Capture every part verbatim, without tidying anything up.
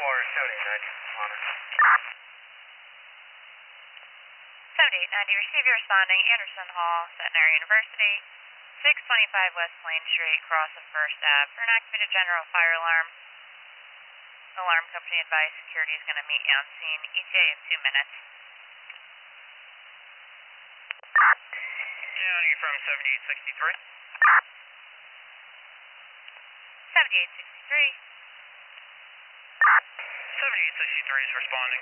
floor seventy ninety, responder. seventy-eight ninety, receive your responding, Anderson Hall, Centenary University, six twenty-five West Plain Street, cross of First Ave, for an activated general fire alarm. Alarm company advised security is going to meet you on scene, E T A in two minutes. County from seventy-eight sixty-three. seventy-eight sixty-three. seventy-eight sixty-three is responding.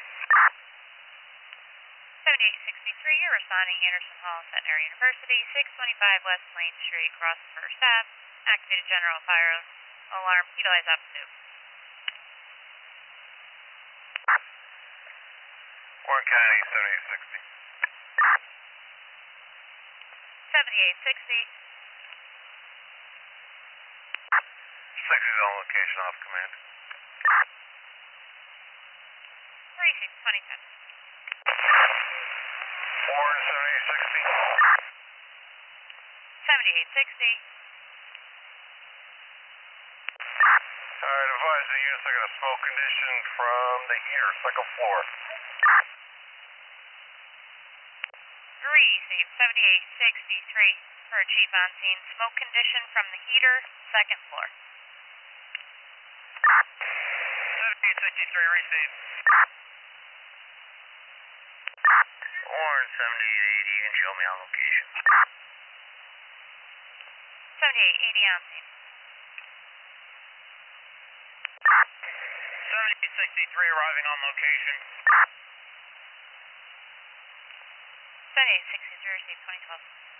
seventy-eight sixty-three, you're responding, Anderson Hall, Centenary University, six twenty-five West Plain Street, cross of First Ave, activated general fire alarm, utilize opposite. Warren County, seventy-eight sixty. seventy-eight sixty. sixty's on location, off command. thirty-six twenty-seven. Warren, seventy-eight sixty. seventy-eight sixty. Alright, advise the units are going to smoke condition from the heater, second floor. three, save seventy-eight sixty-three for a chief on scene. Smoke condition from the heater, second floor. seventy-eight sixty-three, receive. Warren, seventy-eight eighty, you can show me on location. seventy-eight eighty on scene. seventy-eight sixty-three arriving on location. seventy-eight sixty-three, receive twenty twelve.